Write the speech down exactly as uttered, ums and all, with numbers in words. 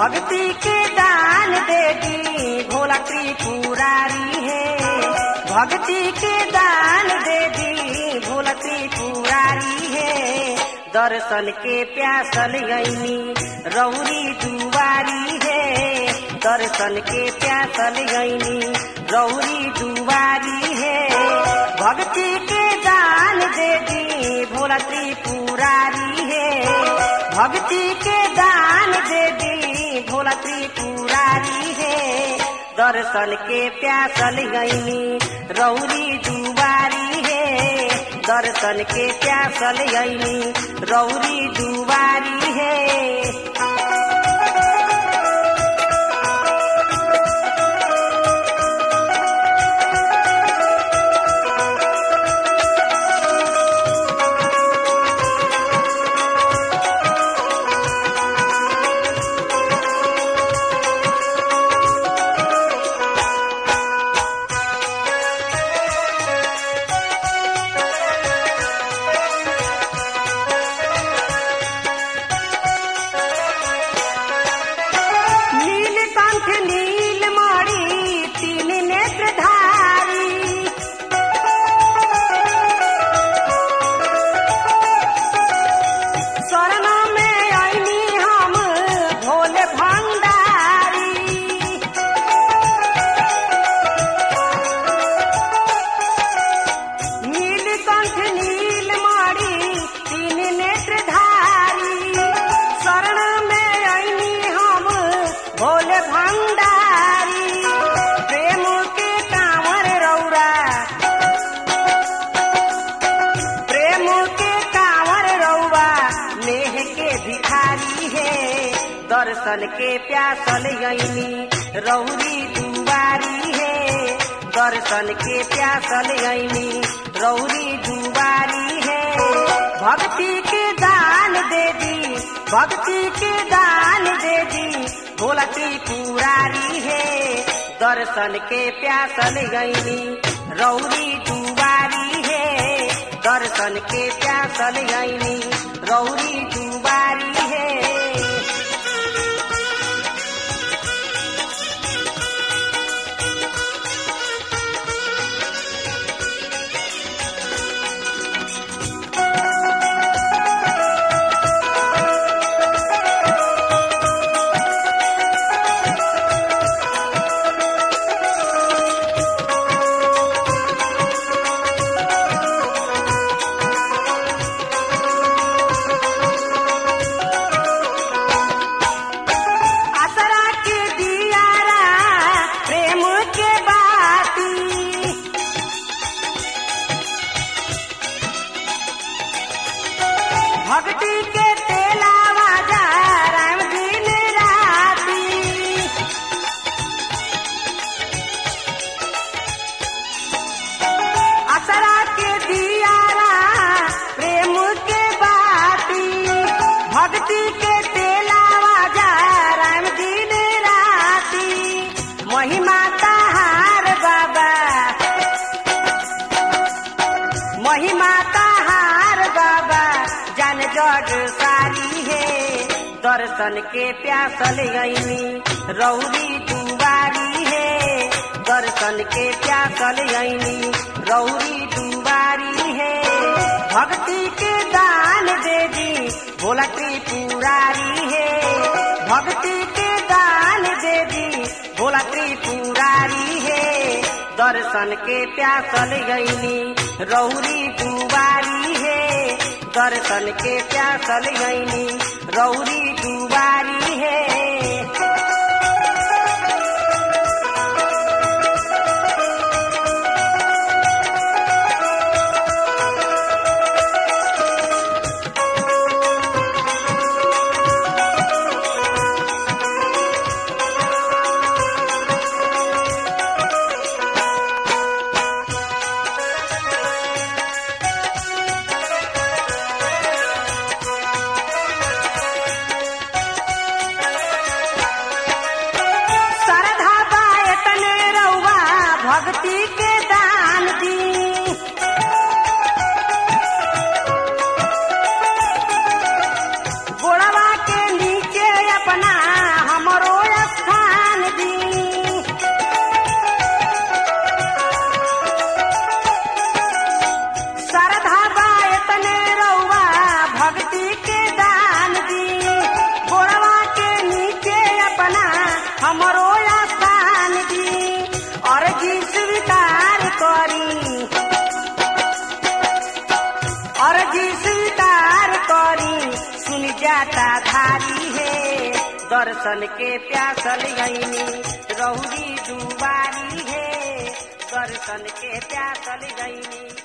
भक्ति के दान दे दी भोला त्रिपुरारी है। भक्ति के दान दे दी भोला त्रिपुरारी है। दर्शन के प्यासल गईनी रौरी दुआरी है। दर्शन के प्यासल गईनी रौरी दुआरी है। भक्ति के दान दे दी भोला त्रिपुरारी है। भक्ति के दान दे दी भोला त्रिपुरारी है। दर्शन के प्यासल गईनी रौरी दुआरी है। दर्शन के प्यासल गईनी रौरी दुआरी है। दर्शन के प्यासल गईनी रौरी दुआरी है। दर्शन के प्यासल गईनी रौरी दुआरी है। भक्ति के दान दे दी भक्ति के दान दे दी भोला त्रिपुरारी है। दर्शन के प्यासल गईनी रौरी दुआरी है। दर्शन के प्यासल गईनी रौरी दुआरी है। भक्ति के तेलावा जा राम दिन राती। असरा के दियारा प्रेम के बाती। भक्ति के तेलावा जा राम दिन राती। महिमा तहार बाबा महिमा तहार बाबा जान जग सारी है। दर्शन के प्यासल गईनी रौरी दुआरी है। दर्शन के प्यासल गईनी रौरी दुआरी है। भक्ति के दान दे दी भोला त्रिपुरारी है। भक्ति के दान दे दी भोला त्रिपुरारी है। दर्शन के प्यासल गईनी रौरी दुआरी है। दर्शन के प्यासल गईनी रौरी दुआरी है। जाता धारी है दर्शन के प्यासल गईनी रौरी दुबारी है दर्शन के प्यासल गईनी।